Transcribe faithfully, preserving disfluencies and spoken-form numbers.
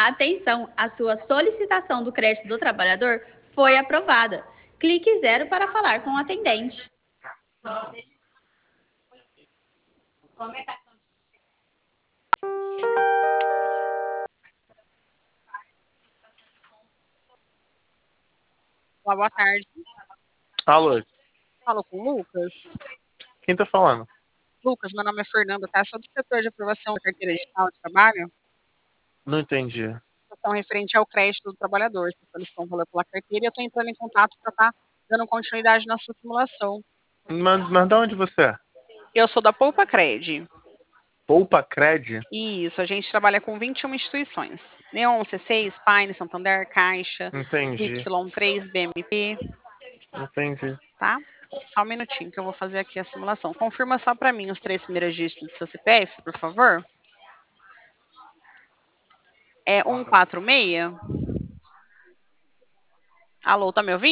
Atenção, a sua solicitação do crédito do trabalhador foi aprovada. Clique zero para falar com o atendente. Olá, boa tarde. Alô, Falo com o Lucas. quem tá falando? Lucas, meu nome é Fernanda, tá? Sou do setor de aprovação da carteira digital de trabalho. Não entendi. Questão referente ao crédito do trabalhador. Você solicitou um valor pela carteira e eu estou entrando em contato para estar dando continuidade na sua simulação. Mas, mas de onde você é? Eu sou da Poupa Cred. Poupa Cred? Isso, a gente trabalha com vinte e uma instituições. Neon, C seis, Pine, Santander, Caixa, Entendi. Y três, B M P, Entendi. tá? Só um minutinho que eu vou fazer aqui a simulação. Confirma só para mim os três primeiros dígitos do seu C P F, por favor. É cento e quarenta e seis? Alô, tá me ouvindo?